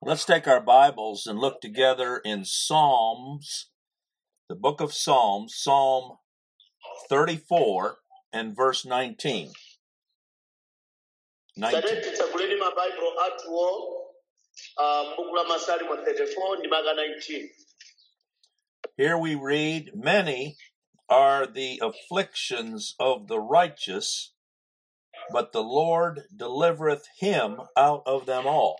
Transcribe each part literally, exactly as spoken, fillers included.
Let's take our Bibles and look together in Psalms, the book of Psalms, Psalm thirty-four and verse nineteen. nineteen. Titsaguleni mabaibulo athuwo m'buku la Masalimo thirty-four ndi maka nineteen. Here we read, "Many are the afflictions of the righteous, but the Lord delivereth him out of them all."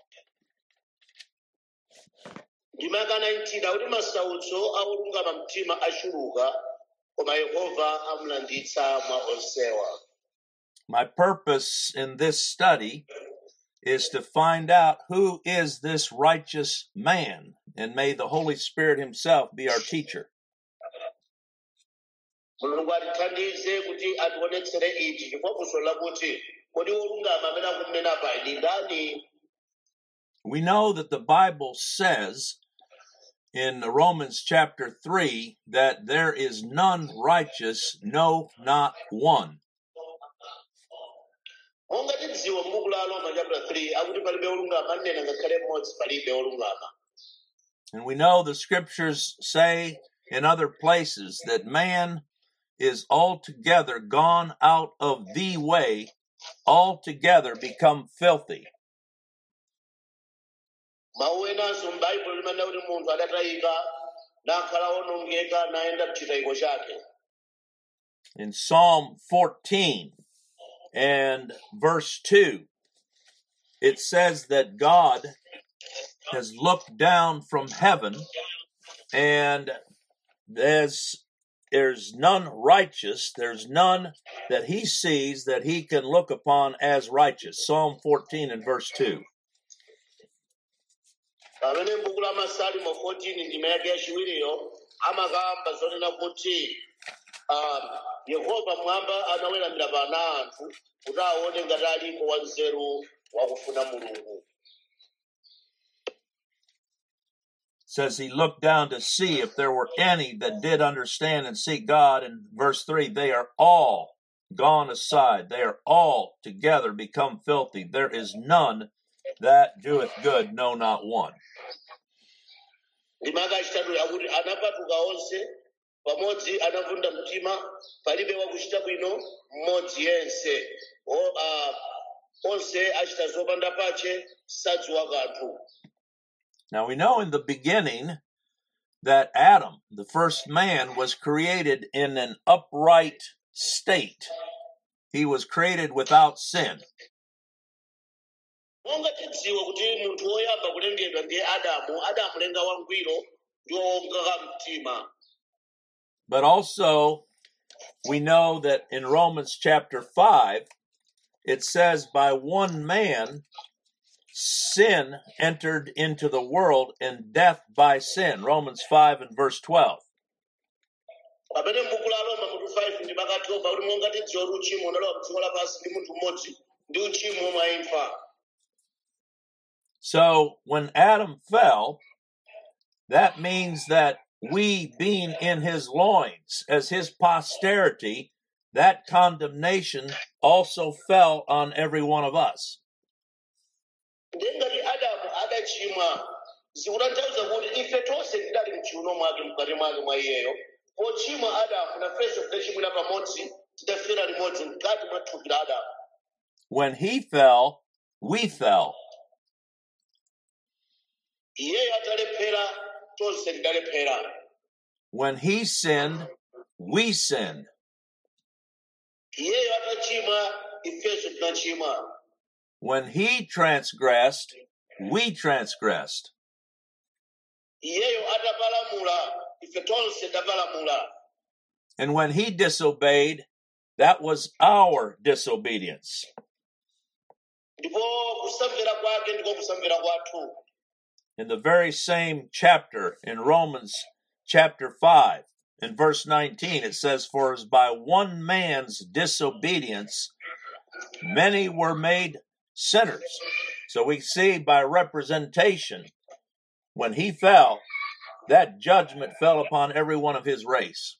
Ndi maka nineteen akuti masautso aolungama mtima achuluka koma Yehova amulanditsa mwa onsewa. My purpose in this study is to find out who is this righteous man, and may the Holy Spirit himself be our teacher. Mulungu atithandize kuti ationetsere ichi chifukwa kusola kuti kodi olungama amene akunena pa ndi ndani. We know that the Bible says in Romans chapter three that there is none righteous, no, not one. Monga tidziwa m'buku la Roma chapter three akuti palibe olungama anena ngakhale mmodzi palibe olungama. And we know the scriptures say in other places that man is altogether gone out of the way, altogether become filthy. Mawu enanso m'Baibulo limanena kuti munthu adatayika nakhala onongeka nayenda mchitayiko chake. In Psalm fourteen and verse two, it says that God has looked down from heaven, and there's, there's none righteous, there's none that he sees that he can look upon as righteous. Psalm fourteen and verse two. Pamene m'buku la Masalimo fourteen ndime yake yachiwiriyo amakamba zonena kuti ah, Yehova mwamba anaweramira pana anthu kuti aone ngati alipo wanzeru wakufuna Mulungu. Says he looked down to see if there were any that did understand and seek God. In verse three, they are all gone aside. They are all together become filthy. There is none that doeth good, no, not one. Ndimaka achitatu akuti anapatuka onse pamodzi anavunda mtima palibe wakuchita bwino mmodzi yense. O ah, onse achita zopanda pache sadziwa kanthu. Now we know in the beginning that Adam, the first man, was created in an upright state. He was created without sin. Monga tidziwa kuti munthu woyamba kulengedwa ndiye Adamu, Adamu lenga wangwiro ndi wowongoka mtima. But also we know that in Romans chapter five, it says by one man sin entered into the world, and death by sin. Romans five and verse twelve. Pamene m'buku la Roma mutu five ndi makathoba kuti monga tidziwa kuti uchimo unalowa m'dziko lapansi ndi munthu mmodzi ndi uchimo mwa imfa. So when Adam fell, that means that we, being in his loins as his posterity, that condemnation also fell on every one of us. Ndengati Adamu adachimwa zikutanthauza kuti ife tonse tidali m'chiuno mwake mkati mwake mwa iyeyo. Pochimwa Adamu nafenso tidachimwira pamodzi tidafera limodzi mkati mwa thupi la Adamu. When he fell, we fell. Iyeyo atalephera tonse tidalephera. When he sinned, we sinned. Iyeyo atachimwa ifenso tinachimwa. When he transgressed, we transgressed. Iyeyo atapalamula ife tonse tapalamula. And when he disobeyed, that was our disobedience. Ndipo kusamvera kwake ndiko kusamvera kwathu. In the very same chapter, in Romans chapter five, in verse nineteen, it says, "For as by one man's disobedience many were made sinners." So we see by representation, when he fell, that judgment fell upon every one of his race.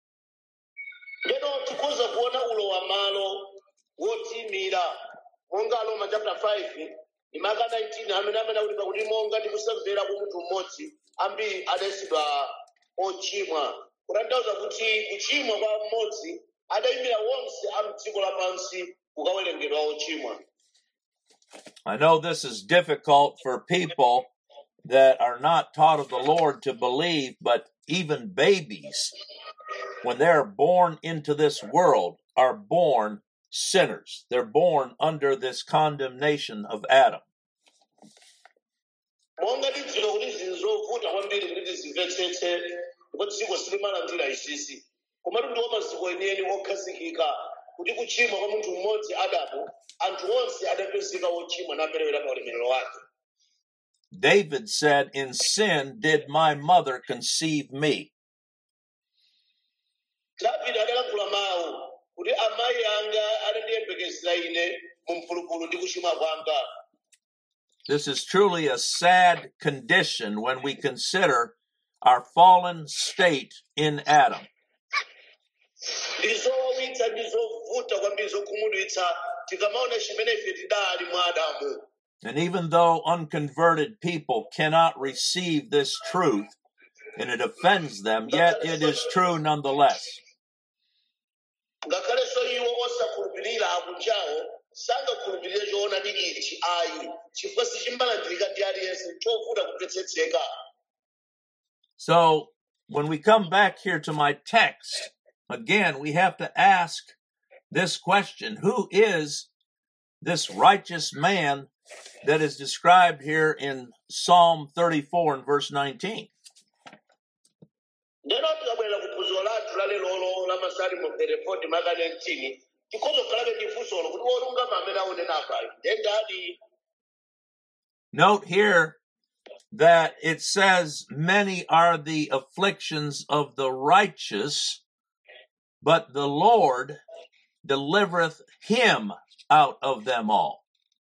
Lero tikhoza kuona ulo wa malo wotimira monga Roma chapter five imaka nineteen amene amene akuti pakuti monga ndi kusamvera kwa munthu mmodzi ambiri adayesedwa ochimwa kutanthauza kuti kuchimwa kwa mmodzi adayimira wonse a mdziko lapansi kukawerengedwa ochimwa. I know this is difficult for people that are not taught of the Lord to believe, but even babies, when they're born into this world, are born sinners. They're born under this condemnation of Adam. Monga tidziwa kuti zinthu zovuta kwambiri kuti tizimvetsetse ndipo dziko silimalandira isisi komatu ndiwo maziko enieni okhazikika kuti kuchimwa kwa munthu mmodzi Adamu anthu onse adapezeka ochimwa naperewera pa ulemerero wake. David said, "In sin did my mother conceive me." Davide adalankhula mawu kuti amayi anga adandiyembekezera ine mu mphulupulu ndi kuchimwa kwanga. This is truly a sad condition when we consider our fallen state in Adam. Ndizowawitsa ndizovuta kwambiri zokhumudwitsa tikamaona chimene ife tidali mwa Adamu. And even though unconverted people cannot receive this truth, and it offends them, yet it is true nonetheless. Ngakhalenso iwo osakhulupirira akunjawo sangakhulupirire choonadi ichi ayi chifukwa sichimbalandirika ndi aliyense chovuta kumvetsetseka. So when we come back here to my text, again, we have to ask this question: who is this righteous man that is described here in Psalm thirty-four and verse nineteen? Ndeno tikabwera kuphunziro lathu lalelolo la Masalimo thirty-four ndi maka nineteen tikhoza kukhalabe ndi funsolo kuti wolungama amene aonena apayo ndendani. Note here that it says, "Many are the afflictions of the righteous, but the Lord delivereth him out of them all."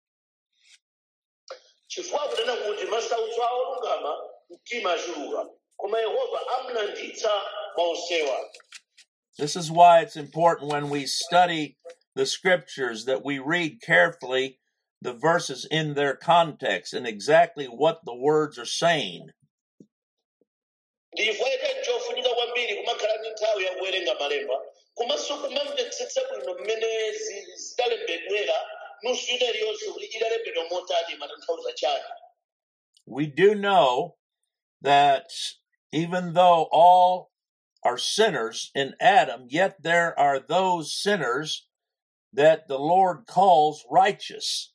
Chifukwa kunena kuti masautso a olungama mtima achuluka koma Yehova amlanditsa maonsewa. This is why it's important when we study the scriptures that we read carefully the verses in their context and exactly what the words are saying. Ndifo ite chofunika kwambiri kumakhala ndi nthawi ya kuwerenga malemba komanso kumamvetsetsa bwino mmene zidalembedwera nusu ina iliyonse kuti idalembedwa motani matanthauza chani. We do know that even though all are sinners in Adam, yet there are those sinners that the Lord calls righteous.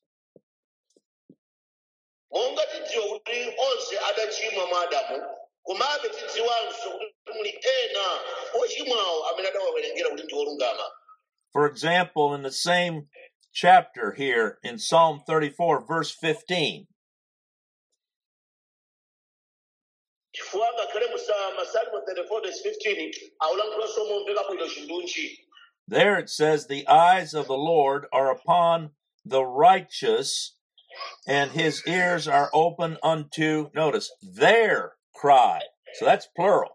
Monga tidziwa kuti onse adachimwa mwa Adamu komabe tidziwanso kuti muli ena ochimwawo amene adawawerengera kuti ndi olungama. For example, in the same chapter here in Psalm thirty-four, verse fifteen, Chifukwa ngakhale mu Masalimo thirty-four verse fifteen awulankhulaso momveka bwino chindunji. there it says, "The eyes of the Lord are upon the righteous, and his ears are open unto," notice, "their cry." So that's plural.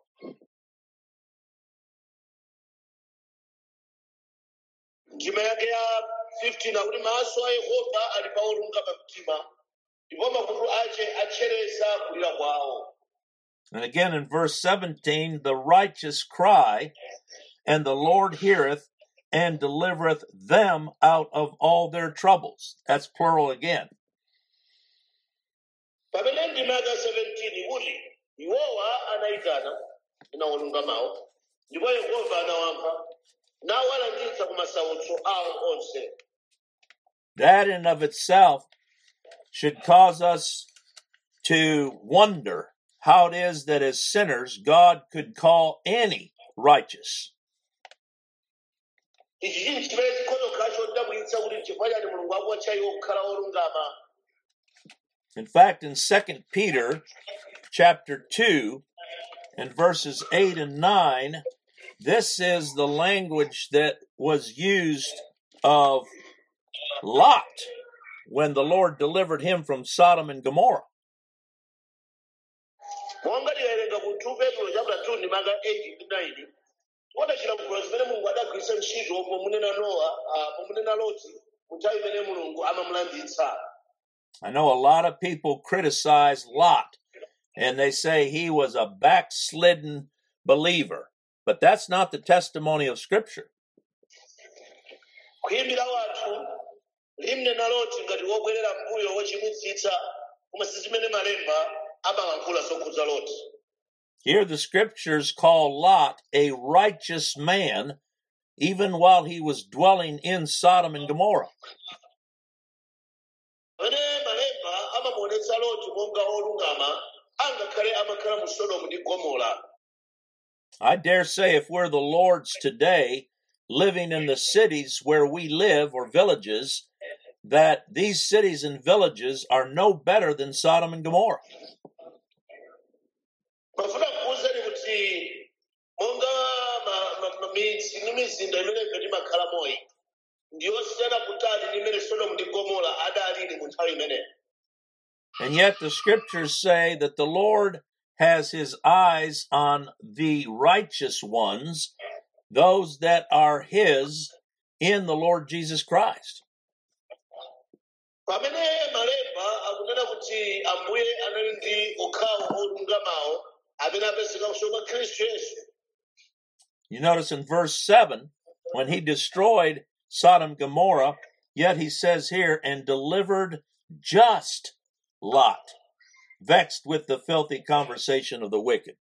Ndima yake ya fifteen akuti maso a Yehova ali pa olungama mtima ndipo makutu ache achereza kulira kwawo. And again in verse seventeen, "The righteous cry, and the Lord heareth, and delivereth them out of all their troubles." That's plural again. Pamene ndima yake seventeen kuti iwowa anayitana ina olungamawo ndipo Yehova anawamva nawalanditsa ku masautso awo onse. That in and of itself should cause us to wonder how it is that as sinners, God could call any righteous. Ichi chinthu chimene chikhoza kukhala chodabwitsa kuti chifukwa chani Mulungu akuwatcha iwo kukhala olungama. In fact, in Second Peter chapter two and verses eight and nine, this is the language that was used of Lot when the Lord delivered him from Sodom and Gomorrah. Monga tiwerenga ku two Petro chapter two ndi maka eight ndi nine tiona chilankhulo zimene Mulungu adagwiritsa ntchito pomunena Nowa pomunena Loti mu nthawi imene Mulungu amamulanditsa. I know a lot of people criticize Lot, and they say he was a backslidden believer. But that's not the testimony of Scripture. kuyimbira wanthu limnena loti ngati wobwerera mbuyo wochimwitsitsa koma si zimene malemba amalankhula zokhudza loti. Here the Scriptures call Lot a righteous man, even while he was dwelling in Sodom and Gomorrah. Pamene malemba amamuonetsa loti monga olungama angakhale amakhala mu Sodomu ndi Gomora. I dare say if we're the Lord's today, living in the cities where we live or villages, that these cities and villages are no better than Sodom and Gomorrah. Mafuna kuwuzani kuti monga ma- ma- ma- midzi ndi mizinda imene ife timakhala moyi ndiyosiyana kutali ndi imene Sodomu ndi Gomora adalili mu nthawi imeneyo. And yet the Scriptures say that the Lord has his eyes on the righteous ones, those that are his in the Lord Jesus Christ. Pamene malemba akunena kuti ambuye anali ndi okhawo olungamawo amene apezeka kusoka Khristu Yesu. You notice in verse seven, when he destroyed Sodom and Gomorrah, yet he says here, and delivered just Lot, vexed with the filthy conversation of the wicked.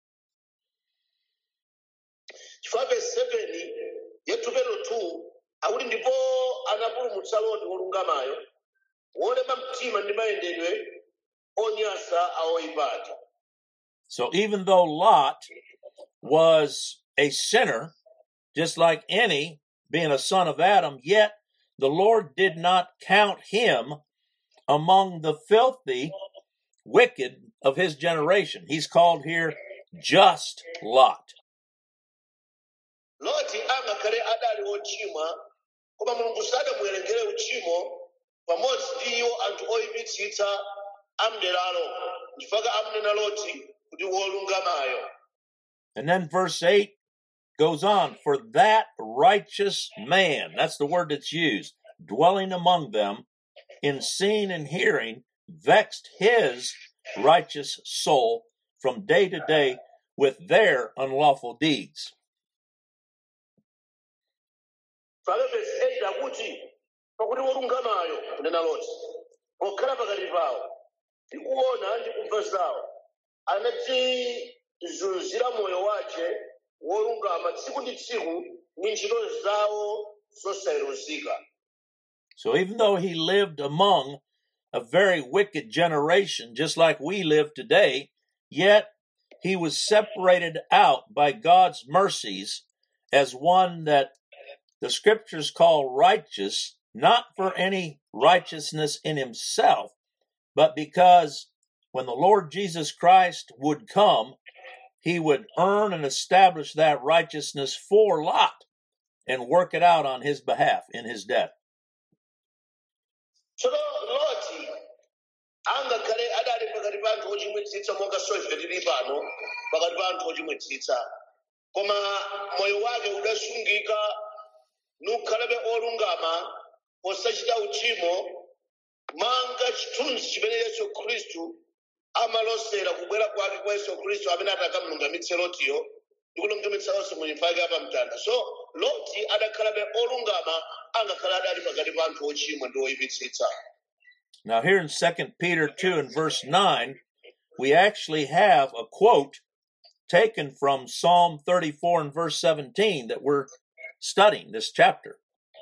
Chifukwa verse seven ya chapter two akuti ndipo anapulumutsa Loti wolungamayo wolema mtima ndi mayendedwe onyansa a oyipaja. So even though Lot was a sinner, just like any, being a son of Adam, yet the Lord did not count him among the filthy wicked of his generation. He's called here just Lot. Loti angakhale adali wochimwa koma Mulungu sadamuwerengere uchimo pamodzi ndi iwo anthu oyipitsitsa amderalo chifukwa amunena Loti kuti wolungamayo. And then verse eight goes on, for that righteous man, that's the word that's used, dwelling among them, in seeing and hearing, vexed his righteous soul from day to day with their unlawful deeds. Pamene verse eight akuti pakuti wolungamayo kunena Loti pokhala pakati pawo ndi kuona ndi kumva zawo anadzizunzira moyo wace wolungama tsiku ndi tsiku ndi ntchito zawo zosayeruzika. So even though he lived among a very wicked generation, just like we live today, yet he was separated out by God's mercies as one that the Scriptures call righteous, not for any righteousness in himself, but because when the Lord Jesus Christ would come, he would earn and establish that righteousness for Lot and work it out on his behalf in his death. Tsono Loti angakhale adali pakati pa anthu ochimwitsitsa monga ife tili pano pakati pa anthu ochimwitsitsa koma moyo wake udasungika nukhalabe olungama osachita uchimo manga chithunzi chimene Yesu Khristu amalosera kubwera kwake kwa Yesu Khristu amene atakamlungamitse Lotiyo ndi kulungamitsa onse mu imfa yake apamtanda. So Loti adakhalabe olungama angakhala adali pakati pa anthu ochimwa ndi oyipitsitsa. Now here in Second Peter two and verse nine, we actually have a quote taken from Psalm thirty-four and verse seventeen that we're studying this chapter.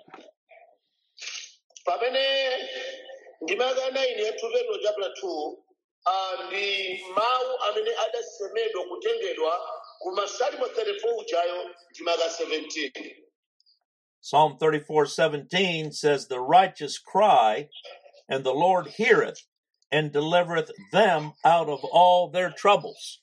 Pamene ndimaka nine ya Petro chapter two ndi mawu amene adasemedwa kutengedwa ku Masalimo thirty-four ujayo ndimaka seventeen. Psalm thirty-four seventeen says, the righteous cry, and the Lord heareth, and delivereth them out of all their troubles.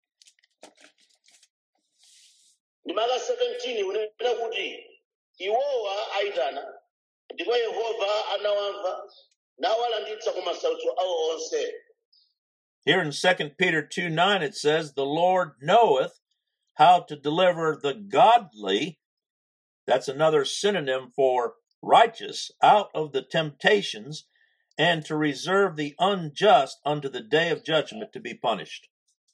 Ndimaka seventeen unena kuti iwowa aitana ndipo Yehova anawamva nawalanditsa ku masautso awo onse. Here in Second Peter two nine it says, the Lord knoweth how to deliver the godly, that's another synonym for righteous, out of the temptations and to reserve the unjust unto the day of judgment to be punished.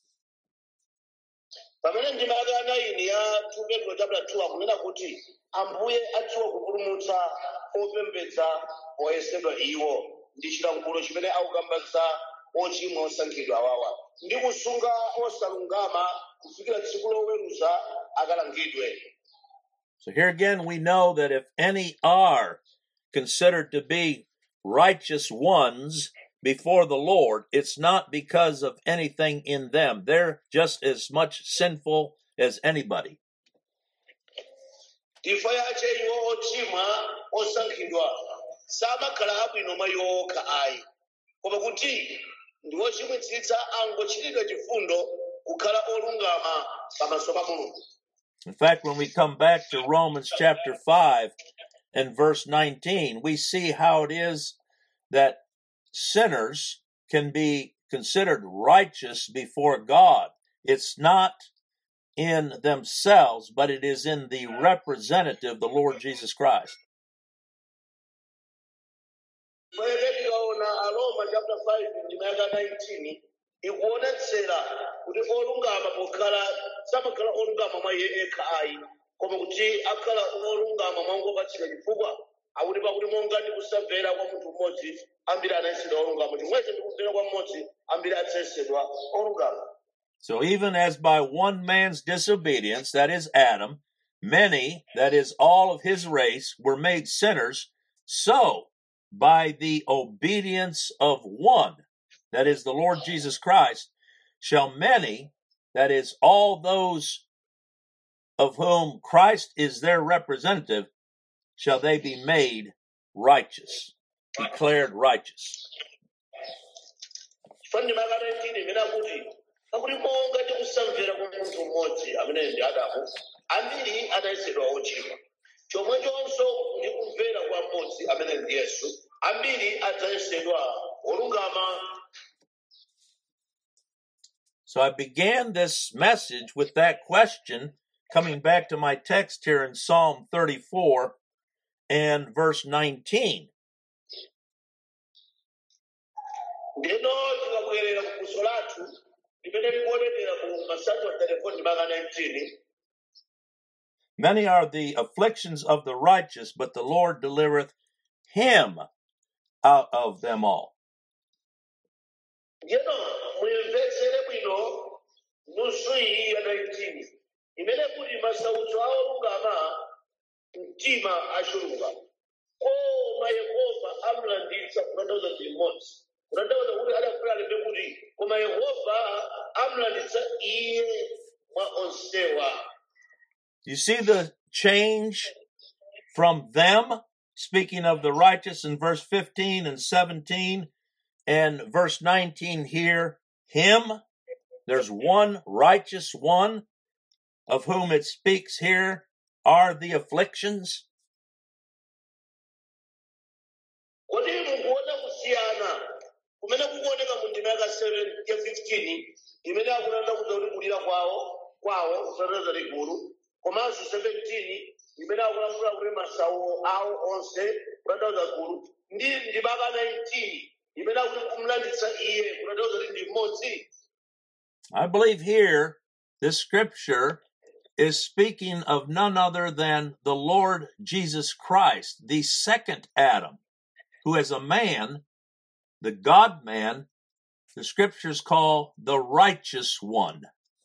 pamene ndima yake anaini ya two Petro chapter two akunena kuti ambuye adziwa kupulumutsa opembedza oyesedwa iwo ndi chilankhulo chimene akukamba za ochimwa osankhidwa awawa ndi kusunga osalungama kufikira tsiku loweruza akalangidwe. So here again, we know that if any are considered to be righteous ones before the Lord, it's not because of anything in them. They're just as much sinful as anybody. Ifa yache iwo ochimwa osankhidwa samakhala abwino mayoka ayi koma kuti ndi ochimwitsitsa angochitidwa chifundo kukhala olungama pamaso pa Mulungu. In fact, when we come back to Romans chapter five and verse nineteen, we see how it is that sinners can be considered righteous before God. It's not in themselves, but it is in the representative, the Lord Jesus Christ. Aroma chapter five ndimaka nineteen ikuonetsera kuti olungama pokhala samakhala olungama mwa iye ekha ayi koma kuti akhala olungama mwangopatsidwa chifukwa akuti pakuti monga ndi kusamvera kwa munthu mmodzi ambiri anayesedwa olungama chomwecho ndi kumvera kwa mmodzi ambiri adzayesedwa olungama. So even as by one man's disobedience, that is Adam, many, that is all of his race, were made sinners, so by the obedience of one, that is the Lord Jesus Christ, shall many, that is all those of whom Christ is their representative, shall they be made righteous, declared righteous. Pakuti monga ndi kusamvera kwa munthu mmodzi amene ndi Adamu ambiri anayesedwa ochimwa chomwechonso ndi kumvera kwa mmodzi amene ndi Yesu ambiri adzayesedwa olungama. So I began this message with that question, coming back to my text here in Psalm thirty-four and verse nineteen. Ndino tikabwerera ku funso lathu limene likuonekera ku Masalmo thirty-four ndimaka nineteen. Many are the afflictions of the righteous, but the Lord delivereth him out of them all. Ndino muyimvetsere bwino nusu iyi ya nineteen imene kuti masautso a olungama mtima achuluka koma Yehova amlanditsa kutanthauza ndi mmodzi kutanthauza kuti adafuna alembe kuti koma Yehova amlanditsa iye mwa onsewa. You see the change from them, speaking of the righteous in verse fifteen and seventeen, and verse nineteen here, him. There's one righteous one of whom it speaks here are the afflictions. Kodi mukuona kusiyana kumene kukuoneka mu ndima yaka seven ya fifteen imene akunena kuti kuti kulira kwawo kwawo kutanthauza ligulu komanso seventeen imene akulankhula kuti masautso awo onse kutanthauza gulu ndi ndimaka nineteen imene akuti kumlanditsa iye kutanthauza kuti ndi mmodzi. I believe here this scripture is speaking of none other than the Lord Jesus Christ, the second Adam, who as a man, the God-man, the scriptures call the righteous one.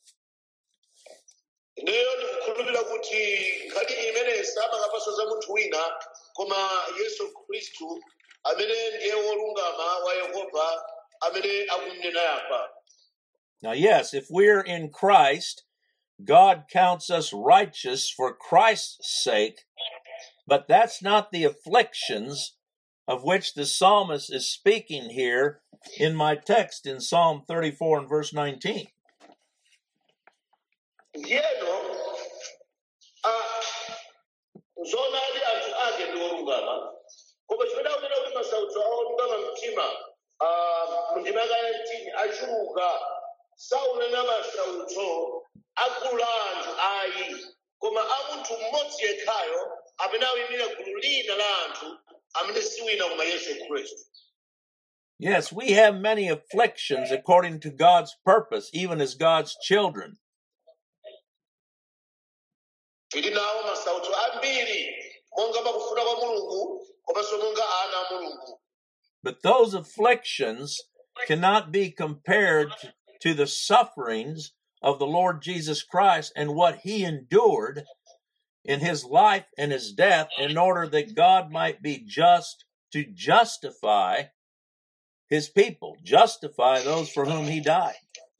Ineyo ndikukhulupirira kuti nkhani imene samakapasa za munthu wina koma Yesu Khristu amene ndiye wolungama wa Yehova amene akunena yapa. Now, yes, if we're in Christ, God counts us righteous for Christ's sake, but that's not the afflictions of which the psalmist is speaking here in my text in Psalm thirty-four and verse nineteen. Ndiyeno zoonadi anthu ake ndi olungama koma chimene akunena kuti masautso a olungama mtima mu ndima yaka nineteen achuluka saunena masautso agulu la anthu ayi koma a munthu mmodzi yekhayo amene awuyimira gulu lina la anthu amene si wina koma Yesu Khristu. Yes, we have many afflictions according to God's purpose, even as God's children. tili nawo masautso ambiri monga pakufuna kwa mulungu komanso monga ana a mulungu. But those afflictions cannot be compared to the sufferings of the Lord Jesus Christ and what he endured in his life and his death in order that God might be just to justify his people, justify those for whom he died.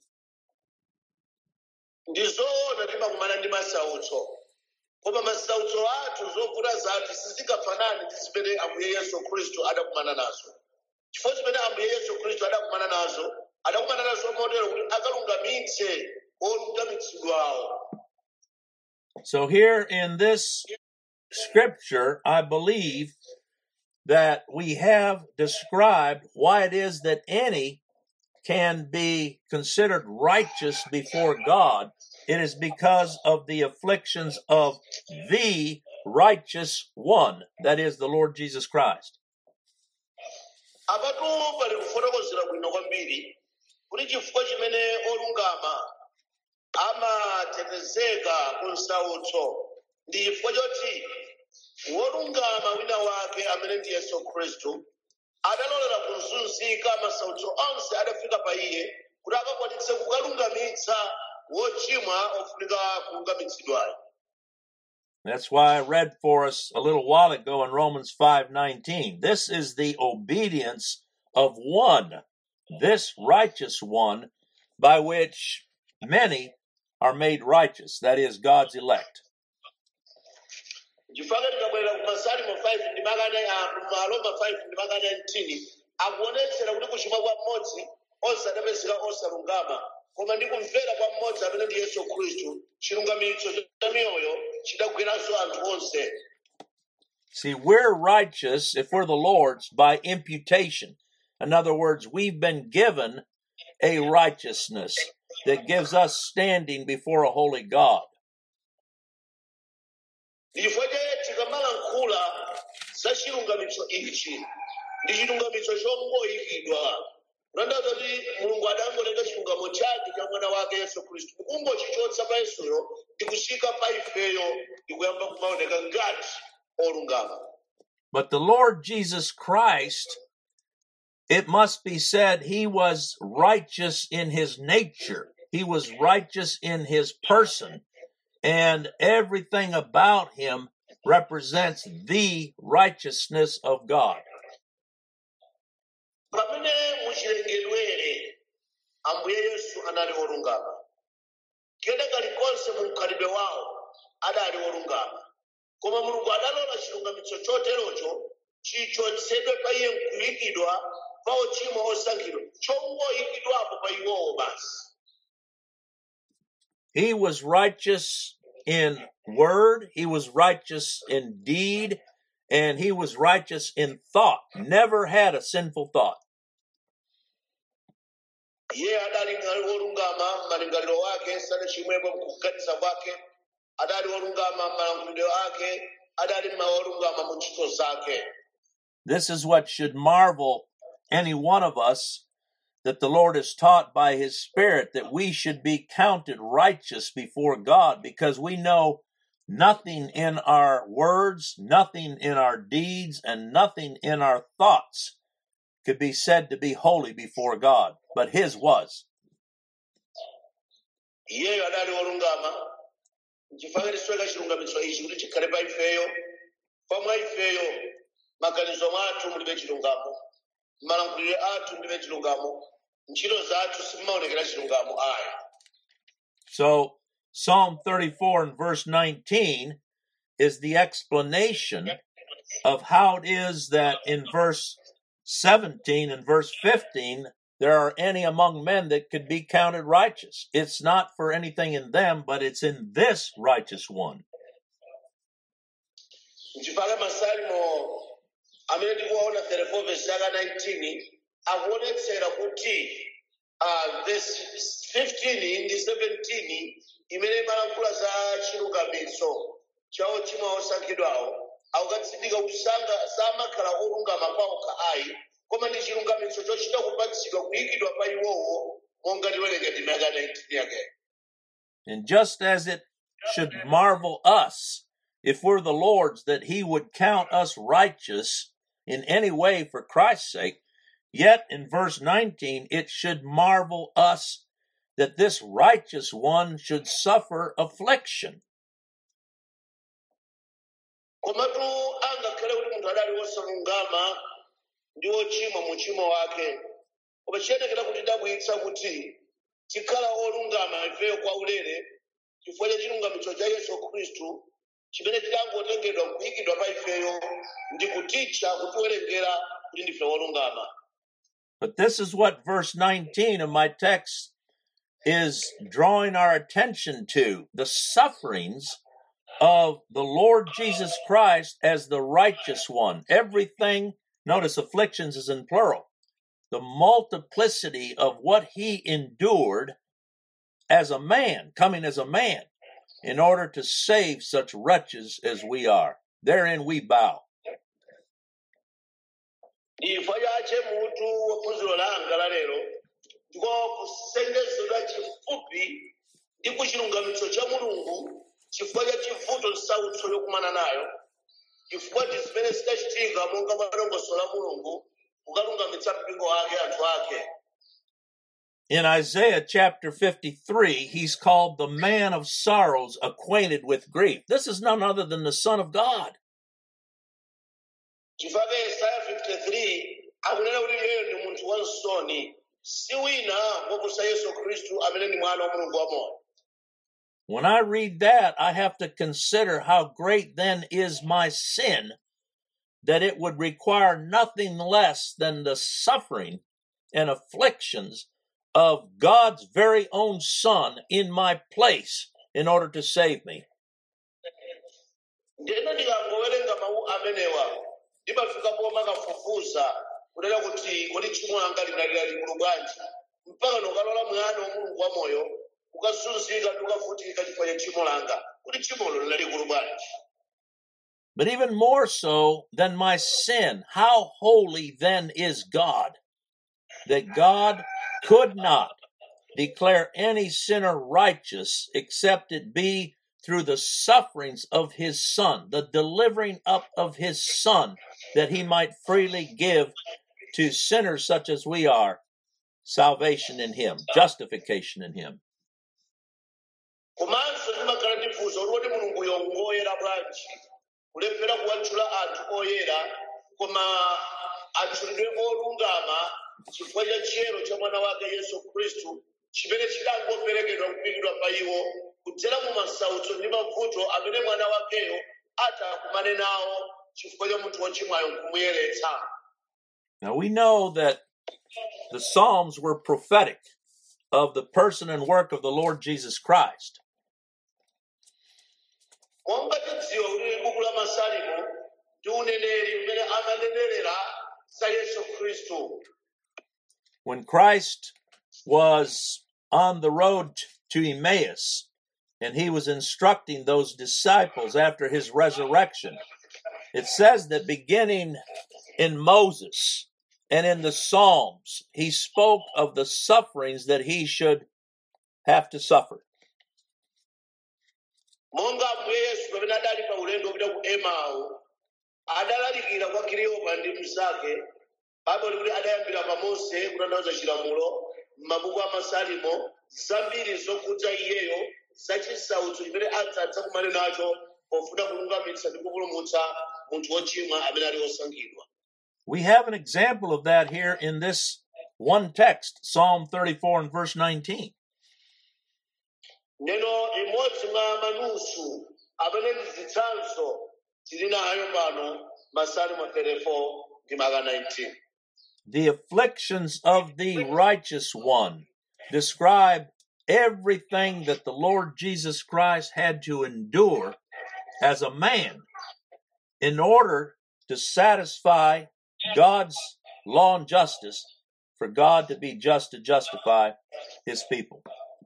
Ndizoona timakumana ndi masautso koma masautso athu zovuta zathu sizingafanane ndi zimene Ambuye Yesu Khristu adakumana nazo. Chifukwa chimene Ambuye Yesu Khristu adakumana nazo adakumana nazo motero kuti akalungamitse olungamitsidwawo. So here in this scripture, I believe that we have described why it is that any can be considered righteous before God. It is because of the afflictions of the righteous one, that is the Lord Jesus Christ. Apatu pali kufotokozera bwino kwambiri kuti chifukwa chimene olungama amatetezeka ku nsautso ndi chifukwa choti wolungama wina wake amene ndi Yesu Khristu adalolera kuzunzika masautso onse adafika pa iye kuti akakwatitse kukalungamitsa wochimwa ofunika kulungamitsidwayo. That's why I read for us a little while ago in Romans five nineteen. This is the obedience of one, this righteous one, by which many are made righteous, that is, God's elect. Chifukwa tikabwera ku Masalimo five ndi makana a Roma five ndi makana nineteen akuonetsera kuti kuchimwa kwa mmodzi onse adapezeka osalungama koma ndi kumvera kwa mmodzi amene ndi Yesu Khristu chilungamitso cha miyoyo chidagweranso anthu onse. See, we're righteous, if we're the Lord's, by imputation. In other words, we've been given a righteousness that gives us standing before a holy God. Chifukwa tikamalankhula za chilungamitso ichi ndi chilungamitso chongoyikidwa kutanthauza kuti mulungu adangotenga chilungamo chake cha mwana wake Yesu Khristu kungochichotsa pa Yesuyo ndi kuchika pa ifeyo ndi kuyamba kumaoneka ngati olungama. But the Lord Jesus Christ, it must be said, he was righteous in his nature. He was righteous in his person. And everything about him represents the righteousness of God. Pamene muchilengedwere Ambuye Yesu anali wolungama. Kena kalikonse mu mkhalidwe wawo adali wolungama. Koma Mulungu adalola chilungamitso choterocho chichotsedwe pa iye nkuyikidwa pa ochimwa osankhidwa chongoyikidwapo pa iwowo basi. He was righteous in word, he was righteous in deed, and he was righteous in thought. Never had a sinful thought. Iye adali wolungama malingaliro wake sanachimwepo kuganiza kwake, adali wolungama malankhulidwe ake, adali wolungama mu ntchito zake. This is what should marvel any one of us, that the Lord has taught by his Spirit that we should be counted righteous before God, because we know nothing in our words, nothing in our deeds, and nothing in our thoughts could be said to be holy before God, but his was. Iye adali wolungama chifukwa chisweka chilungamitso ichi kuti chikhale pa ifeyo, pomwe ifeyo maganizo mwathu mulibe chilungamo, malankhulidwe athu mulibe chilungamo, ntchito zathu sizimaonekera chilungamo ayi. So Psalm thirty-four and verse nineteen is the explanation of how it is that in verse seventeen and verse fifteen there are any among men that could be counted righteous. It's not for anything in them, but it's in this righteous one. Chifukwa Masalimo amene tikuwaona thirty-four verse nineteen akuonetsera kuti uh, verse fifteen ndi seventeen imene imalankhula za chilungamitso cha ochimwa osankhidwawo akukatsindika kuti samakhala olungama kwawo ayi koma ndi chilungamitso chochita kupatsidwa kuyikidwa pa iwowo monga tiwerenga ndime ya nineteen yake. And just as it should marvel us, if we're the Lord's, that he would count us righteous in any way for Christ's sake, yet in verse nineteen, it should marvel us that this righteous one should suffer affliction. Komatu angakhale kuti munthu adali wosalungama ndi wochimwa mu uchimo wake, koma chiyenekera kuti dabwitsa kuti tikhala olungama ifeyo kwa ulere chifukwa cha chilungamitso cha Yesu Khristu chimene chitangotengedwa kuyikidwa pa ifeyo ndi kutitcha kutiwerengera kuti ndife olungama. But this is what verse nineteen of my text is drawing our attention to, the sufferings of the Lord Jesus Christ as the righteous one. Everything, notice afflictions is in plural, the multiplicity of what he endured as a man, coming as a man, in order to save such wretches as we are. Therein we bow. Ifa yache mutu waphunziro langa la lero ndiko kusendezedwa chifupi ndi kuchilungamitso cha Mulungu chifukwa cha chivuto nsautso yokumana nayo chifukwa ndi zimene zidachitika monga malongoso la Mulungu kukalungamitsa mpingo wake anthu ake. In Isaiah chapter fifty-three, he's called the man of sorrows, acquainted with grief. This is none other than the Son of God. Chifukwa Isaiah fifty-three akunena kuti iyeyo ndi munthu wansoni si wina woposa Yesu Khristu amene ndi mwana wa Mulungu wamoyo. When I read that, I have to consider how great then is my sin, that it would require nothing less than the suffering and afflictions of God's very own Son in my place in order to save me. Ndeno ndikangowerenga mawu amenewa ndimafika poma kafufuza kunena kuti kodi tchimo langa linalira likulu bwanji mpaka nokalola mwana wa Mulungu wamoyo ukazunzika ndi ukavutika chifukwa cha tchimo langa kuti tchimolo linali likulu bwanji. But even more so than my sin, how holy then is God, that God could not declare any sinner righteous except it be through the sufferings of his Son, the delivering up of his Son, that he might freely give to sinners such as we are salvation in him, justification in him. Komanso ndimakhala ndifunsa kuti Mulungu ngoyera bwanji kulephera kuwatchula anthu oyera koma atchulidwe olungama chifukwa cha chiyero cha mwana wake Yesu Khristu chimene chidangoperekedwa kupikidwa pa iwo kudzera mu masautso ndi mavuto amene mwana wakeyo atakumane nawo chifukwa cha munthu wochimwayo nkumuyeretsa. Now we know that the Psalms were prophetic of the person and work of the Lord Jesus Christ. Monga tidziwa kuti buku la Masalimo ndi uneneri umene amanenerera za Yesu Khristu. When Christ was on the road to Emmaus and he was instructing those disciples after his resurrection, it says that beginning in Moses and in the Psalms, he spoke of the sufferings that he should have to suffer. Monga Ambuye Yesu pamene adali pa ulendo kupita ku Emau adalalikira kwa Kiliyopa ndi mnzake Bible kuti adayambira pa Mose kutanthauza chilamulo m'mabuku a Masalimo zambiri zokhudza iyeyo zachisautso chimene adzakumane nacho pofuna kulungamitsa ndi kupulumutsa munthu wochimwa amene ali wosankhidwa. We have an example of that here in this one text, Psalm thirty-four and verse nineteen. Neno imodzi mwa manusu amene ndi zitsanzo tili nayo pano Masalimo thirty-four ndi maka nineteen. The afflictions of the righteous one describe everything that the Lord Jesus Christ had to endure as a man in order to satisfy God's law and justice, for God to be just to justify his people.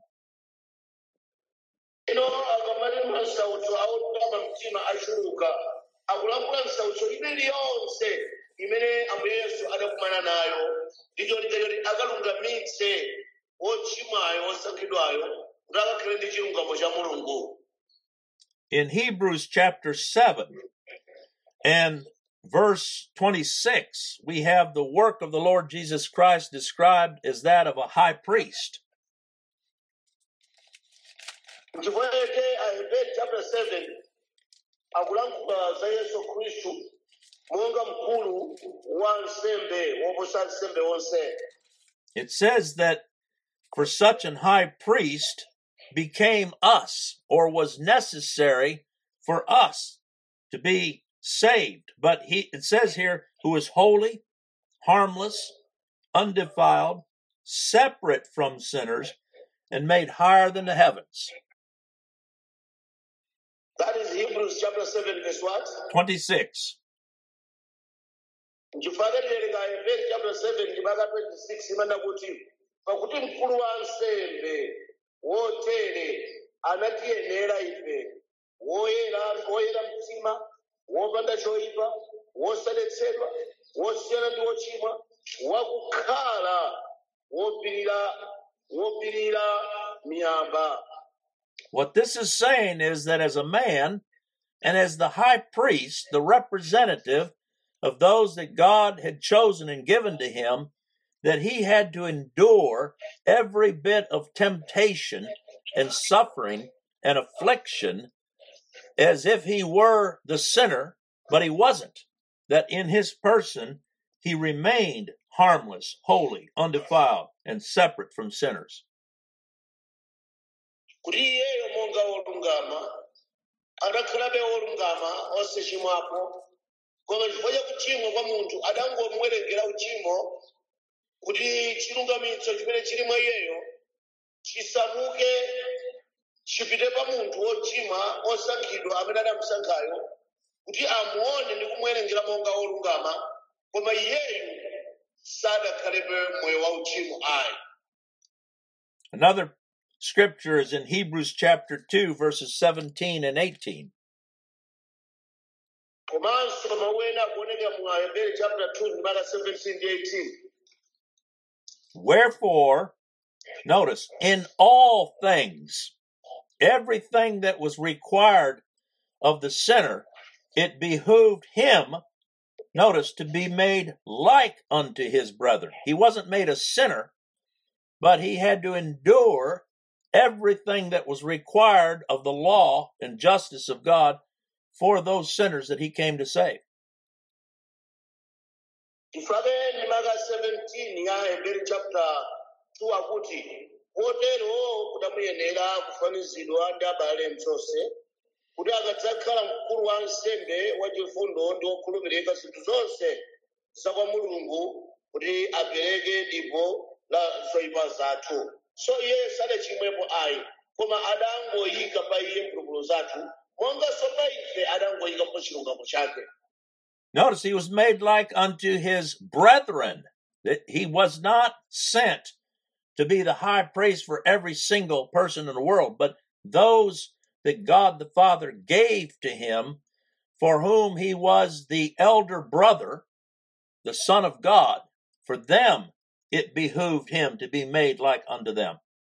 Ino akamali masautso aulukama mtima achuluka akulankhula msautso iliyonse imene ambuye yesu adakumana nayo ndi cholinga choti akalungamitse wochimwayo wosankhidwayo kuti akakhale ndi chilungamo cha mulungu. In Hebrews chapter seven and verse twenty-six, we have the work of the Lord Jesus Christ described as that of a high priest. Ndivoyeke Aheberi chapter seven akulankhula za Yesu Khristu monga mkulu wa nsembe woposa nsembe wonse. It says that for such an high priest became us, or was necessary for us to be saved. But he, it says here, who is holy, harmless, undefiled, separate from sinners, and made higher than the heavens. That is Hebrews chapter seven, verse what? twenty-six. Ndifaka tiwerenga Aheberi chapter seven, ndipaka twenty-six, imana kuti pakuti mkulu wa nsembe wotere anatiyenera ife woyera woyera mtima wopanda choipa wosaletsedwa wosiyana ndi wochimwa wakukhala wopirira wopirira miyamba. What this is saying is that as a man and as the high priest, the representative of those that God had chosen and given to him, that he had to endure every bit of temptation and suffering and affliction as if he were the sinner, but he wasn't. That in his person, he remained harmless, holy, undefiled, and separate from sinners. Kuti iyeyo monga wolungama adakhalabe wolungama osachimwapo koma chifukwa cha kuchimwa kwa munthu adangomwerengera uchimo kuti chilungamitso chimene chili mwa iyeyo chisamuke chipite pa munthu wochimwa osankhidwa amene adamusankhayo kuti amuone ndi kumwerengera monga wolungama koma iyeyu sadakhalepe moyo wa uchimo ayi. Another scripture is in Hebrews chapter two, verses seventeen and eighteen. Komanso mawena kuoneka mu Aheberi chapter two, ndimaka seventeen ndi eighteen. Wherefore, notice, in all things, everything that was required of the sinner, it behooved him, notice, to be made like unto his brethren. He wasn't made a sinner, but he had to endure everything that was required of the law and justice of God for those sinners that he came to save. Tifake ndimaka seventeen ya Aheberi chapter two akuti kotero kudamuyenera kufanizidwa ndi abale mchose kuti akadzakhala mkulu wa nsembe wachifundo ndi wokhulupirika zinthu zonse za kwa Mulungu kuti apereke dipo la zoyipa zathu. So iye sadachimwepo ayi koma adangoyika pa iye mphulupulu zathu monga so pa ife adangoyika po chilungamo chake. Notice he was made like unto his brethren, that he was not sent to be the high priest for every single person in the world, but those that God the Father gave to him, for whom he was the elder brother, the Son of God. For them it behooved him to be made like unto them.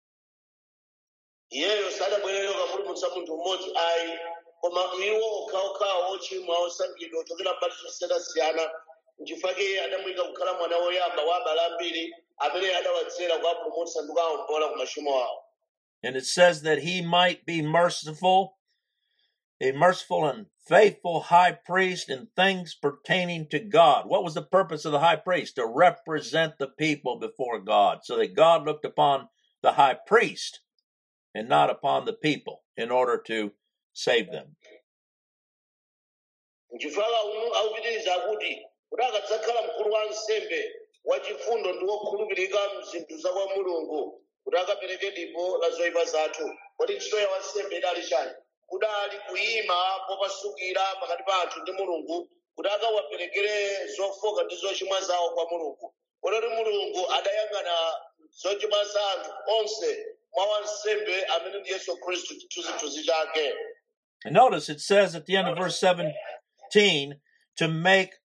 Iyeyo sadabwerera kapulumutsa munthu mmodzi ayi koma iwo okhaokhawo ochimwa osankhidwa ochokera mbali zosiyanasiyana n'chifukwa iye adamuyika kukhala mwana woyamba wa abale ambiri amene adawadzera kuwapulumutsa ndi kuwawombola ku machimo awo. And it says that he might be merciful, a merciful and faithful high priest in things pertaining to God. What was the purpose of the high priest? To represent the people before God, so that God looked upon the high priest and not upon the people in order to save them. N'chifukwa awupitiriza kuti kuti akadzakhala mkulu wa nsembe wachifundo ndi wokhulupirika mzinthu za kwa Mulungu kuti akapereke dipo la zoyipa zathu. Kodi ntchito ya wansembe idali chani? Kudali kuyima popasukira pakati pa anthu ndi Mulungu kuti akawaperekere zofoka ndi zochimwa zawo kwa Mulungu. Kotero Mulungu adayang'ana zochimwa za anthu onse mwa wansembe amene ndi Yesu Khristu chithunzithunzi chake. And notice it says at the end of verse seventeen, to make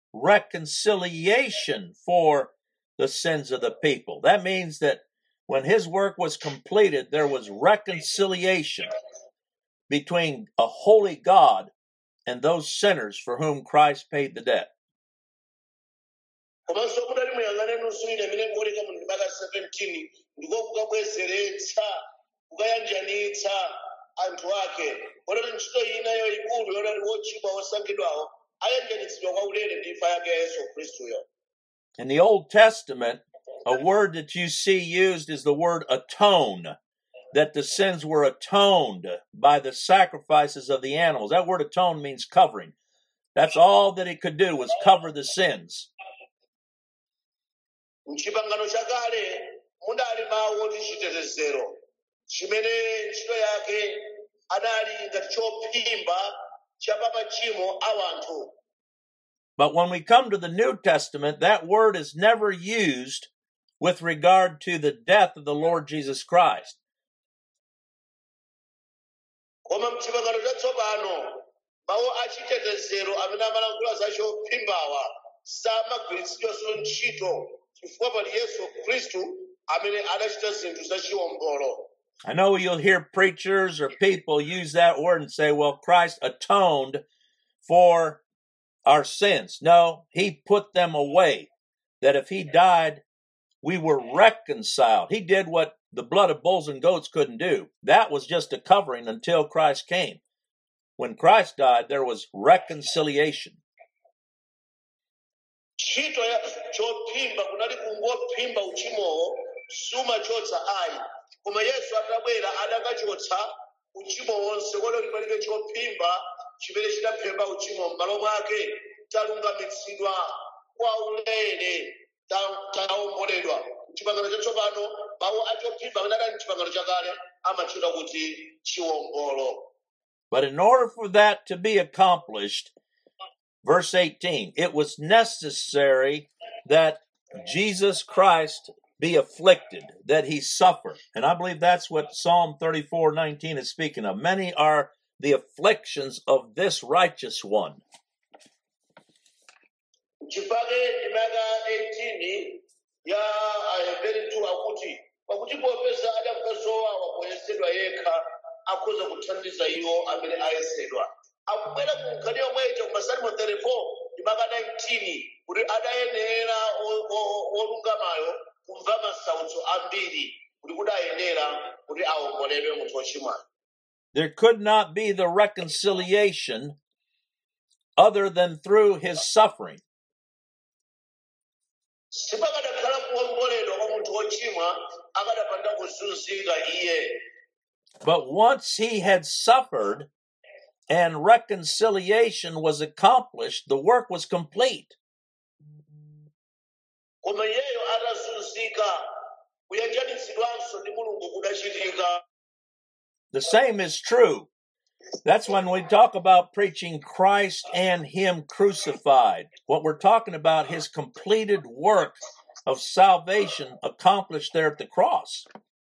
reconciliation for the sins of the people. That means that when his work was completed, there was reconciliation between a holy God and those sinners for whom Christ paid the debt. komanso kudali muyang'ane nusuwiri amene muoneka mu ndimaka seventeen ndiko kukabwezeretsa kukayanjanitsa anthu ake kototi ntchito ina yayikulu yonati wochimwa wosankhidwawo ayanjanitsidwa kwa ulere ndi imfa yake ya Yesu Khristuyo. In the Old Testament, a word that you see used is the word atone, that the sins were atoned by the sacrifices of the animals. That word atone means covering. That's all that it could do, was cover the sins. M'chipangano chakale mudali mawu oti chitetezero chimene ntchito yake adali ngati chophimba cha pa machimo a anthu. But when we come to the New Testament, that word is never used with regard to the death of the Lord Jesus Christ. Koma m'chipangano chatsopano mawu a chitetezero amene amalankhula za chophimbawa samagwiritsidwanso ntchito chifukwa pali Yesu Khristu amene adachita zinthu zachiwombolo. I know you'll hear preachers or people use that word and say, well, Christ atoned for our sins. No, he put them away. That if he died, we were reconciled. He did what the blood of bulls and goats couldn't do. That was just a covering until Christ came. When Christ died, there was reconciliation. Ntchito ya chophimba kunali kungophimba uchimowo sumachotsa ayi. Koma Yesu atabwera adakachotsa uchimo wonse kototi palibe chophimba chimene chidaphimba uchimo m'malo mwake talungamitsidwa kwa ulere tawomboledwa. M'chipangano chatsopano mawu a chophimba amene adali m'chipangano chakale amatchedwa kuti chiwombolo. But in order for that to be accomplished, verse eighteen, it was necessary that Jesus Christ be afflicted, that he suffer. And I believe that's what Psalm thirty-four nineteen is speaking of. Many are the afflictions of this righteous one. Chipake ndimaka eighteen ya Aheberi two akuti pakuti popeza adamkazowawa kuyesedwa yekha akhoza kuthandiza iwo amene ayesedwa. Akubwera ku nkhani yomwe ija ku Masalimo thirty-four ndimaka nineteen kuti adayenera olungamayo kumva masautso ambiri kuti kudayenera kuti awomboledwe munthu wochimwayo. There could not be the reconciliation other than through his suffering. Sipakadakhala kuwomboledwa kwa munthu wochimwa akadapanda kuzunzika iye. But once he had suffered and reconciliation was accomplished, the work was complete. Koma iyeyo atazunzika kuyanjanitsidwanso ndi Mulungu kudachitika. The same is true. That's when we talk about preaching Christ and him crucified. What we're talking about, his completed work of salvation accomplished there at the cross.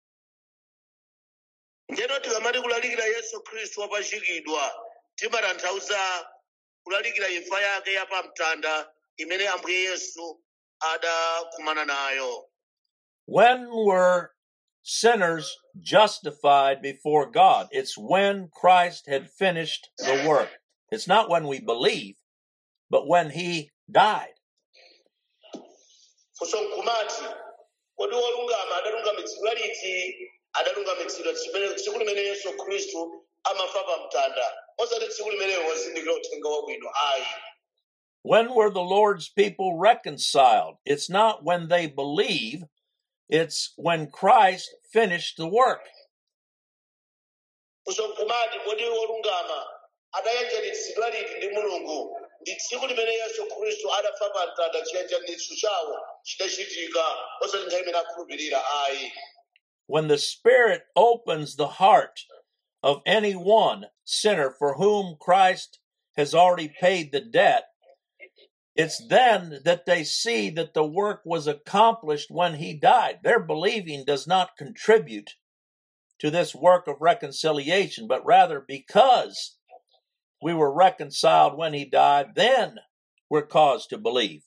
Njeno tikamati kulalikira Yesu Khristu wapachikidwa timatanthauza kulalikira imfa yake yapamtanda imene Ambuye Yesu adakumana nayo. When were sinners justified before God? It's when Christ had finished the work. It's not when we believe, but when he died. Funso nkumati kodi wolungama adalungamitsidwa liti adalungamitsidwa tsiku limene Yesu Khristu amafa pamtanda osati tsiku limene wazindikira uthenga wabwino ayi. When were the Lord's people reconciled? It's not when they believe, it's when Christ finished the work. Funso nkumati kodi wolungama adayanjanitsidwa liti ndi Mulungu ndi tsiku limene Yesu Khristu adafa pamtanda chiyanjanitso chawo chidachitika osati nthawi imene akhulupirira ayi. When the Spirit opens the heart of any one sinner for whom Christ has already paid the debt, it's then that they see that the work was accomplished when he died. Their believing does not contribute to this work of reconciliation, but rather because we were reconciled when he died, then we're caused to believe.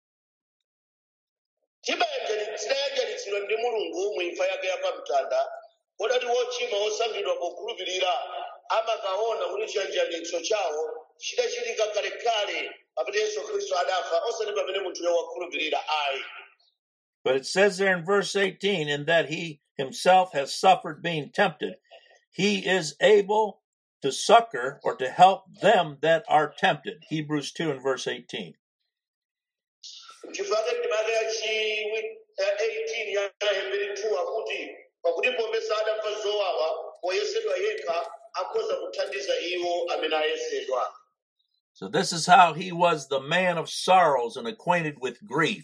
tidayanjanitsidwa ndi mulungu mu imfa yake yapamtanda kodati wochimwa osankhidwa pokhulupirira amakaona kuti chiyanjanitso chawo chidachitika kalekale pamene Yesu Khristu adafa osati pamene munthuyo wakhulupirira ayi. But it says there in verse eighteen, in that he himself has suffered being tempted, he is able to succor or to help them that are tempted. Hebrews two and verse eighteen. Chifukwa ndimake yachi eighteen ya Hebrew two akuti pakuti popeza adamva zowawa poyesedwa yekha akhoza kuthandiza iwo amene ayesedwa. So this is how he was the man of sorrows and acquainted with grief.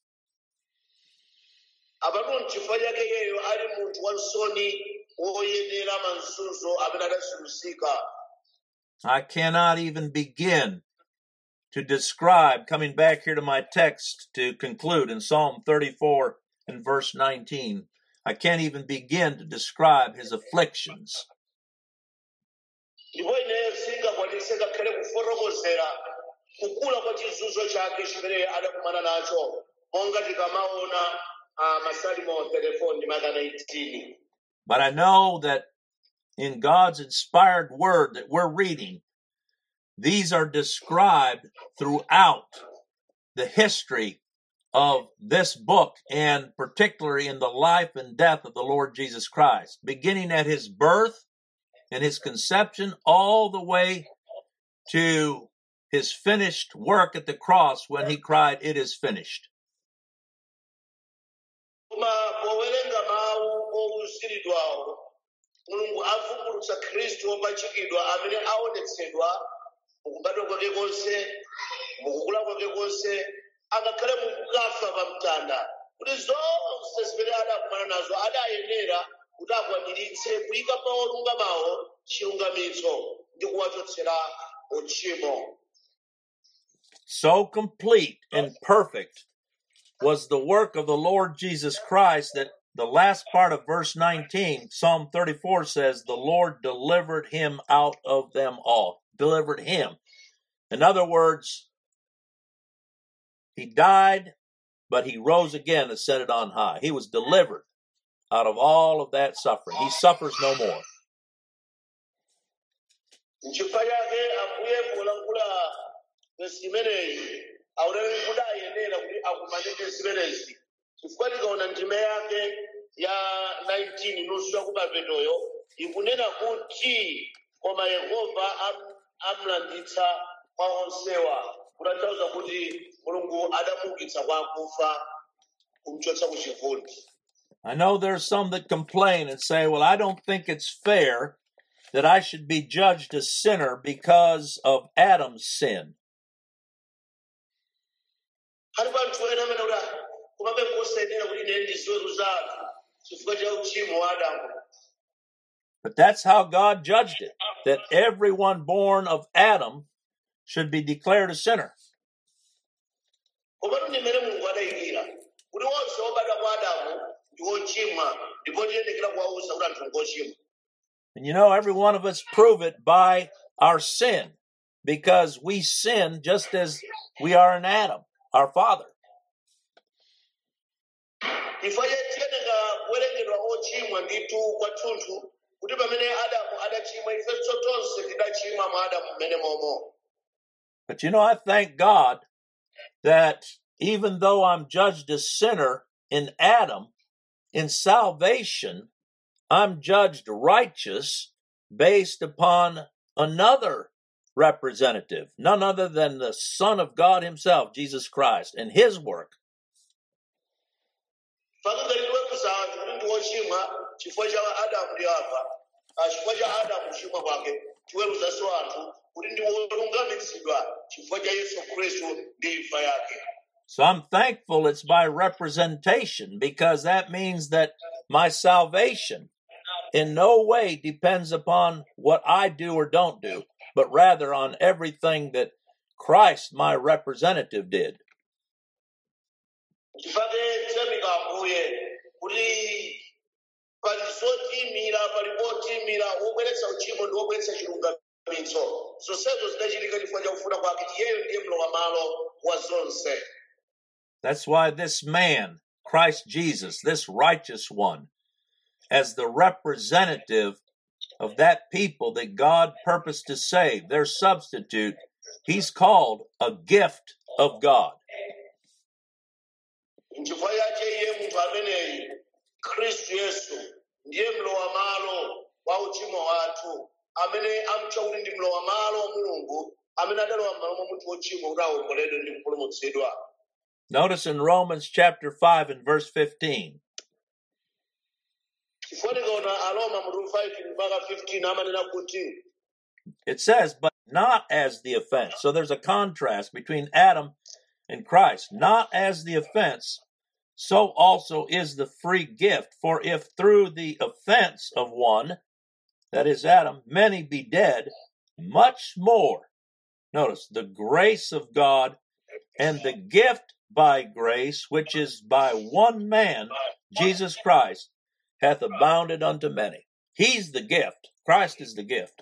Abano n'chifukwa chake iyeyo ali munthu wansoni woyenera mansunzo amene adasulusika. I cannot even begin to describe, coming back here to my text to conclude in Psalm thirty-four and verse nineteen, I can't even begin to describe his afflictions. Ndipo ineyo singakwanise ngakhale kufotokozera kukula kwa chizunzo chake chimene adakumana nacho monga tikamaona Masalimo thirty-four ndi maka nineteen. But I know that in God's inspired word that we're reading, these are described throughout the history of this book, and particularly in the life and death of the Lord Jesus Christ, beginning at his birth and his conception all the way to his finished work at the cross when he cried, "It is finished." Koma powerenga mawu ouziridwawo mulungu avumbulutsa Khristu wopachikidwa amene aonetsedwa mukubadwa kwake konse mukukula kwake konse angakhale mukufa pamtanda kuti zonse zimene adakumana nazo adayenera kuti akwaniritse kuyika pa olungamawo chilungamitso ndi kuwachotsera uchimo. So complete and perfect was the work of the Lord Jesus Christ that the last part of verse nineteen, Psalm thirty-four says, the Lord delivered him out of them all. Delivered him. In other words, he died, but he rose again, ascended on high. He was delivered out of all of that suffering. He suffers no more. N'chifukwa chake Ambuye polankhula zimeneyi aulere kuti ayenera kuti akumanike zimenezi. Chifukwa tikaona ndime yake ya nineteen nusu yakupapetoyo ikunena kuti koma Yehova am- amlanditsa kwa onsewa kutanthauza kuti Mulungu adamuukitsa kwa akufa kumchotsa ku chivundi. I know there's some that complain and say, well, I don't think it's fair that I should be judged a sinner because of Adam's sin. Alipo anthu ena amene kuti kumabe nkosayenera kuti ine ndiziweruza anthu chifukwa cha uchimo wa Adamu. But that's how God judged it, that everyone born of Adam should be declared a sinner. Komatu ndi mmene Mulungu adayikira kuti onse obadwa kwa Adamu ndi ochimwa ndipo tiyendekera kuwawuza kuti anthu ngochimwa. And you know, every one of us prove it by our sin, because we sin just as we are in Adam, our father. Chifukwa tiyenera kuwerengedwa ochimwa ndithu kwathunthu kuti pamene Adamu adachimwa ifenso tonse tidachimwa mwa Adamu mmene momo. But you know, I thank God that even though I'm judged a sinner in Adam, in salvation, I'm judged righteous based upon another representative, none other than the Son of God himself, Jesus Christ, and his work. Pakangaliwekuza anthu kuti ndi ochimwa chifukwa cha Adamu ndi Eva, ah, chifukwa cha Adamu kuchimwa kwake tiweruzanso anthu kuti ndi olungamitsidwa chifukwa cha Yesu Khristu ndi imfa yake. So I'm thankful it's by representation, because that means that my salvation in no way depends upon what I do or don't do, but rather on everything that Christ, my representative, did. Chifukwa tiyamika Ambuye kuti pali zotimira pali potimira wobweretsa uchimo ndi wobweretsa chilungamo chipulumutso zonsezo zidachitika chifukwa cha kufuna kwake iyeyo ndiye mlowa malo wa zonse. That's why this man, Christ Jesus, this righteous one, as the representative of that people that God purposed to save, their substitute, he's called a gift of God. Nchifukwa yache iye munthu ameneyi Khristu Yesu ndiye mlowa malo wa uchimo wathu amene amutcha kuti ndi mlowa malo wa Mulungu amene adalowa m'malo mwa munthu wochimwa kuti awomboledwe ndi kupulumutsidwa. Notice in Romans chapter five and verse fifteen. Chifukwa tikaona Aroma mutu five mpaka fifteen amanena kuti It says, but not as the offense. So there's a contrast between Adam and Christ. Not as the offense, so also is the free gift. For if through the offense of one, that is Adam, many be dead, much more, notice, the grace of God and the gift by grace, which is by one man, Jesus Christ, hath abounded unto many. He's the gift. Christ is the gift.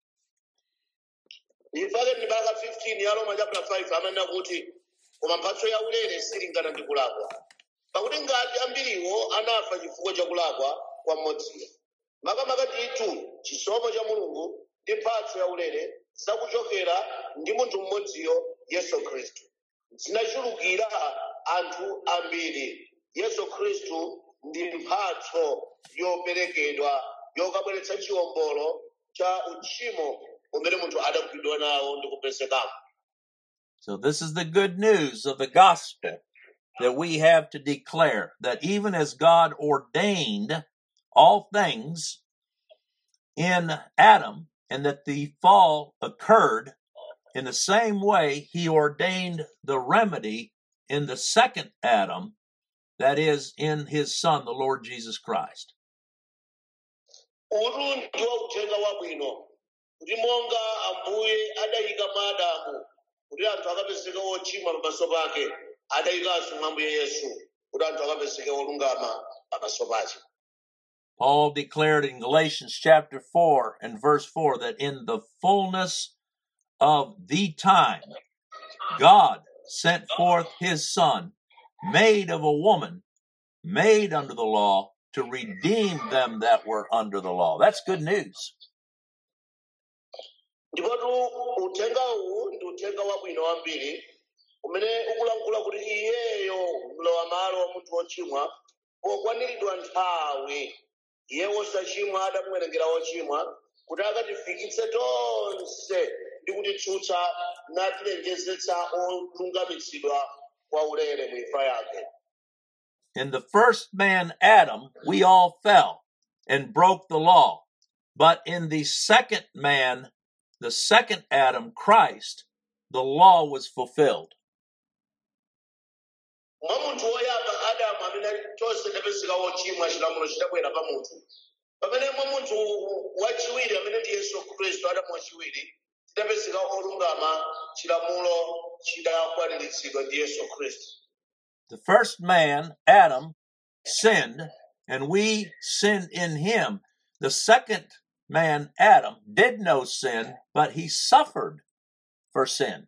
Ifake ni baka fifteen ya Roma chapter five amanena kuti koma mphatso ya ulere silingana ndi kulakwa. Pakuti ngati ambiriwo anafa chifukwa cha kulakwa kwa mmodziyo. Makamaka ndithu chisomo cha Mulungu ndi mphatso ya ulere zakuchokera ndi munthu mmodziyo Yesu Khristu. Zinachulukira anthu ambiri. Yesu Khristu ndi mphatso yoperekedwa yokabweretsa chiwombolo cha uchimo umene munthu adagwidwa nawo ndi kupezekamo. So this is the good news of the gospel that we have to declare, that even as God ordained all things in Adam, and that the fall occurred, in the same way he ordained the remedy in the second Adam, that is, in his Son, the Lord Jesus Christ. Uru ndiwo uthenga wabwino kuti monga Ambuye adayika mwa Adamu kuti anthu akapezeke ochimwa pamaso pake, adayikanso mwa Ambuye Yesu kuti anthu akapezeke olungama pamaso pake. Paul declared in Galatians chapter four and verse four that in the fullness of the time, God sent forth his Son, made of a woman, made under the law, to redeem them that were under the law. That's good news. Ndipotu uthenga uwu ndi uthenga wabwino wambiri umene ukulankhula kuti iyeyo mlowa malo wa munthu wochimwa pokwaniridwa nthawi iye wosachimwa adamuwerengera wochimwa kuti akatifikitse tonse ndi kutitsutsa natilengezetsa olungamitsidwa kwa ulere mu imfa yake. In the first man, Adam, we all fell and broke the law. But in the second man, the second Adam, Christ, the law was fulfilled. Mwa munthu woyamba Adamu amene tonse tapezeka wochimwa chilamulo chidabwera pa munthu. Pamene mwa munthu wachiwiri amene ndi Yesu Khristu Adamu wachiwiri tidapezeka olungama chilamulo chidakwaniritsidwa ndi Yesu Khristu. The first man, Adam, sinned, and we sinned in him. The second man, Adam, did no sin, but he suffered for sin.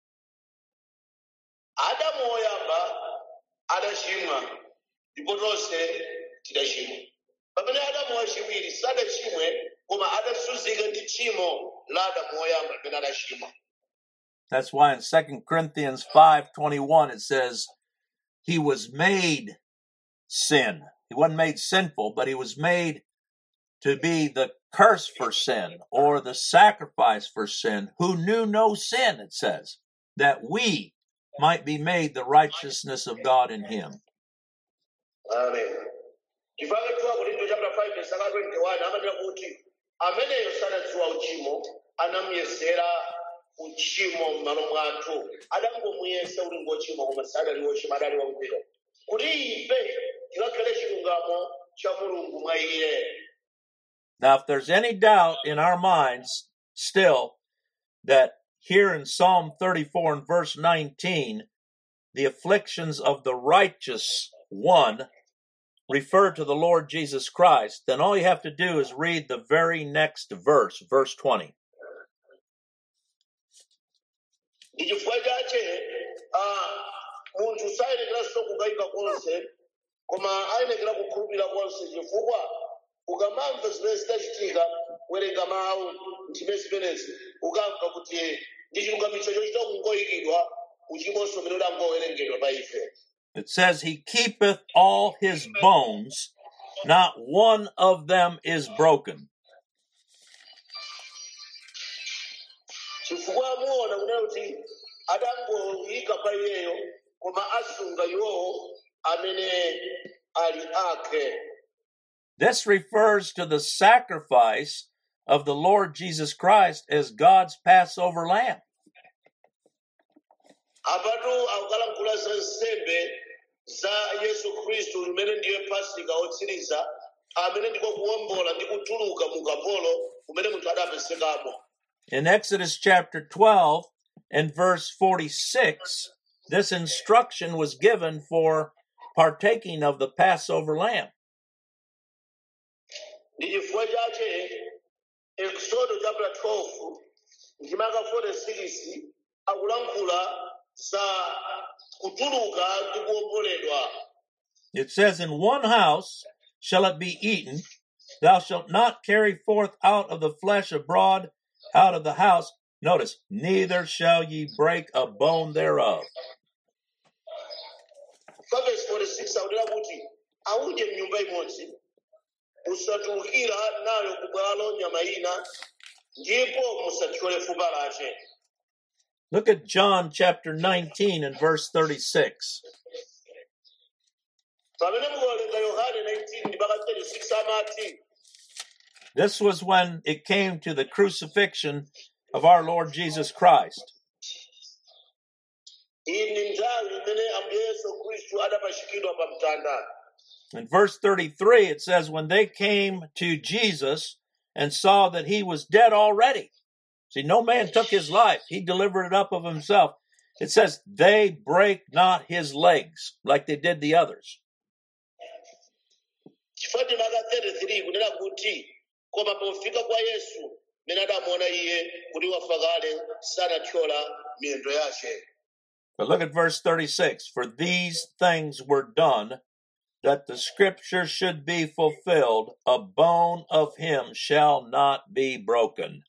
Adamu woyamba adachimwa ndipo tonse tidachimwa. Pamene Adamu wachiwiri sadachimwe koma adasuzika ndi tchimo la Adamu woyamba limene adachimwa. That's why in Second Corinthians five twenty-one it says, he was made sin. He wasn't made sinful, but he was made to be the curse for sin or the sacrifice for sin, who knew no sin, it says, that we might be made the righteousness of God in him. Amen. Chifukwa tuwa Korinto chapter five verse twenty-one amanena kuti ameneyo sanadziwa uchimo anamuyesera uchimo m'malo mwathu adangomuyesa kuti ngochimwa koma sadali wochimwa adali wangwiro kuti ife tikhale chilungamo cha Mulungu mwa iye. Now, if there's any doubt in our minds still that here in Psalm thirty-four and verse nineteen, the afflictions of the righteous one refer to the Lord Jesus Christ, then all you have to do is read the very next verse, verse twenty. ndi chifukwa chache ah, munthu sayenekeranso kukayika konse koma ayenekera kukhulupirira konse chifukwa ukamamva zimene zidachitika werenga mawu ntime zimenezi ukamva kuti ndi chilungamiso chochita kungoyikidwa uchimonso umene udangowerengedwa pa ife. It says, He keepeth all his bones, not one of them is broken. Chifukwa muona kunena kuti adangoyika pa iyeyo koma asunga iwowo amene ali ake. This refers to the sacrifice of the Lord Jesus Christ as God's Passover lamb. Apatu akukalankhula za nsembe za Yesu Khristu imene ndiye Pasika otsiriza amene ndiko kuwombola ndi kutuluka mu ukapolo umene munthu adapesekamo. In Exodus chapter twelve and verse forty-six, this instruction was given for partaking of the Passover lamb. Ndi chifukwa chache Exodus chapter twelve ndimaka forty-six akulankhula za kutuluka ndi kuwomboledwa. It says, In one house shall it be eaten, thou shalt not carry forth out of the flesh abroad out of the house. Notice, neither shall ye break a bone thereof. Verse forty-six akunena kuti audye mnyumba imodzi musatulukira nayo kubwalo nyama ina ndipo musathyole fupa lace. Look at John chapter nineteen and verse thirty-six. Pamene mukuwerenga Yohane nineteen ndi mpaka thirty-six amati This was when it came to the crucifixion of our Lord Jesus Christ. iyi ndi nthawi imene Ambuye Yesu Khristu adapachikidwa pa mtanda. In verse thirty-three, it says, When they came to Jesus and saw that he was dead already. See, no man took his life. He delivered it up of himself. It says, they break not his legs like they did the others. Chifukwa ndimaka thirty-three kunena kuti koma pofika kwa Yesu mene adamuona iye kuti wafa kale sanathyola miyendo yace. But look at verse thirty-six. For these things were done, that the scripture should be fulfilled, a bone of him shall not be broken.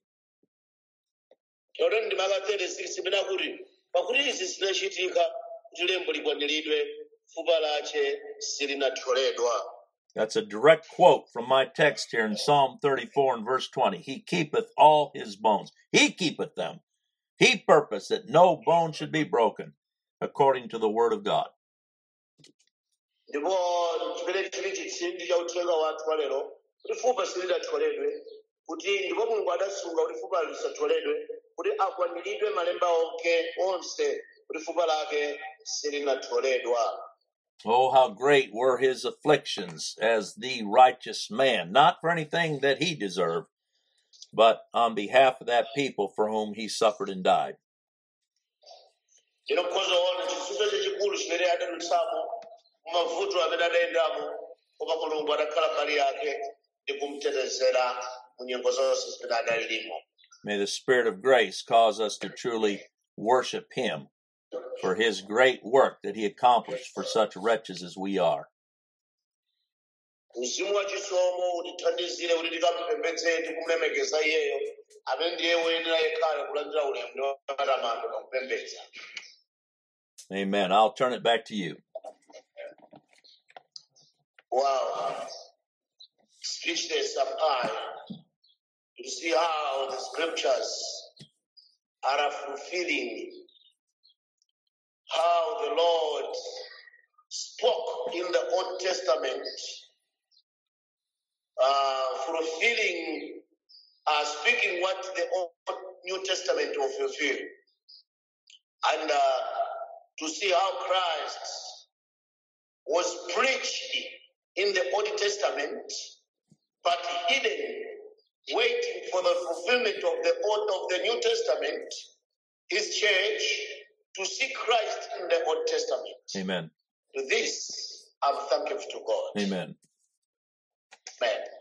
Yona ndimaka thirty-six imene akuti pakuti izi zinachitika kuti lembo likwaniridwe fupa lace silinathyoledwa. That's a direct quote from my text here in Psalm thirty-four and verse twenty. He keepeth all his bones. He keepeth them. He purposed that no bone should be broken, according to the word of God. Ndipo chimene chili chitsindi cha uthenga wathu wa lero kuti fupa silinathyoledwe kuti ndipo Mulungu adasunga kuti fupa lisathyoledwe kuti akwaniridwe malemba onke onse kuti fupa lake silinathyoledwa. Oh, how great were his afflictions as the righteous man, not for anything that he deserved, but on behalf of that people for whom he suffered and died. Ino mkhozo ona chisuso chachikulu chimene adadutsamo mumavuto amene adayendamo koma Mulungu adakhala mbali yake ndi kumutetezera mu nyengo zonse zimene adalimo. May the Spirit of grace cause us to truly worship him for his great work that he accomplished for such wretches as we are. Mzimu wa chisomo utithandizire kuti tikamupembedze ndi kumulemekeza iyeyo amene ndiye woyenera yekhayo kulandira ulemu ndi matamando pakupembedza. Amen. I'll turn it back to you. Wow. Speechless am I to see how the scriptures are fulfilling how the Lord spoke in the Old Testament, uh, fulfilling, uh, speaking what the Old New Testament will fulfill. And uh, to see how Christ was preached in the Old Testament, but hidden, waiting for the fulfillment of the Old of the New Testament, his church, to see Christ in the Old Testament. Amen. To this, I'm thankful to God. Amen. Amen.